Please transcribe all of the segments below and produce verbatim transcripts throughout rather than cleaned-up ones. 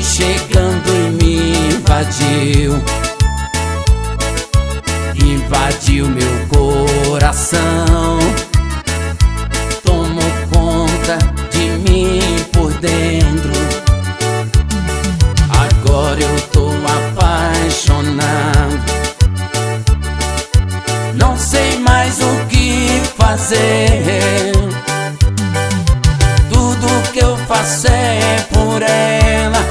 chegando e me invadiu, invadiu meu coração, tomou conta de mim por dentro. Agora eu tô apaixonado, não sei mais o que fazer. Tudo que eu faço é por ela.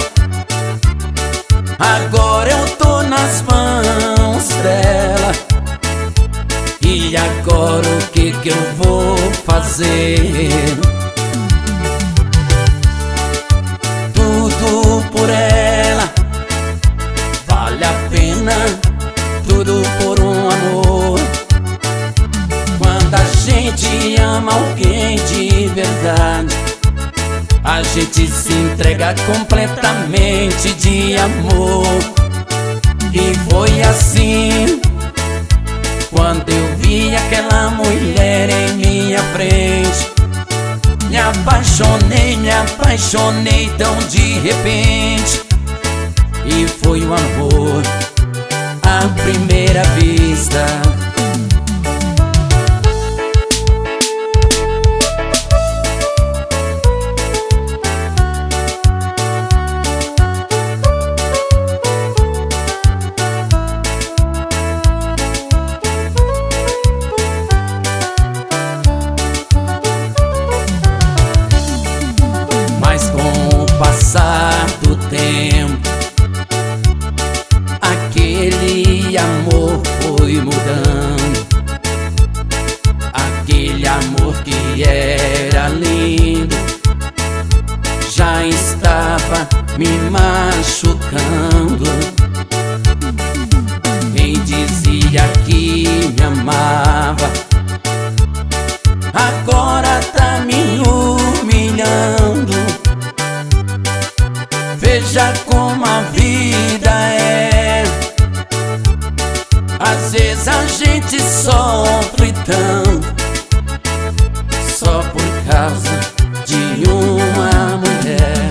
Agora eu tô nas mãos dela. E agora o que que eu vou fazer? Tudo por ela vale a pena, tudo por um amor. Quando a gente ama alguém de verdade, a gente se entrega completamente de amor. E foi assim quando eu vi aquela mulher em minha frente. Me apaixonei, me apaixonei tão de repente. E foi o amor à primeira vista. Mas com o passar do tempo, aquele amor foi mudando. Aquele amor que era lindo já estava me machucando. Quem dizia que me amava agora tá me humilhando. Veja como a vida é, às vezes a gente sofre tanto só por causa de uma mulher.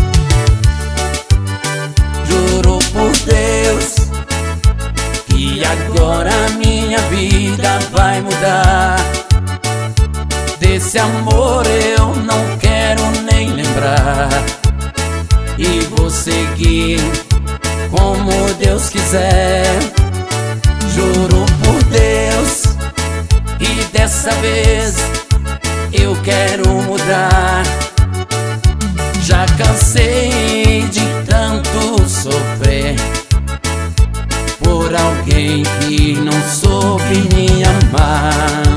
Juro por Deus que agora minha vida vai mudar. Desse amor eu não quero nem lembrar, e vou seguir como Deus quiser. Juro por Deus, e dessa vez eu quero mudar. Já cansei de tanto sofrer por alguém que não soube me amar.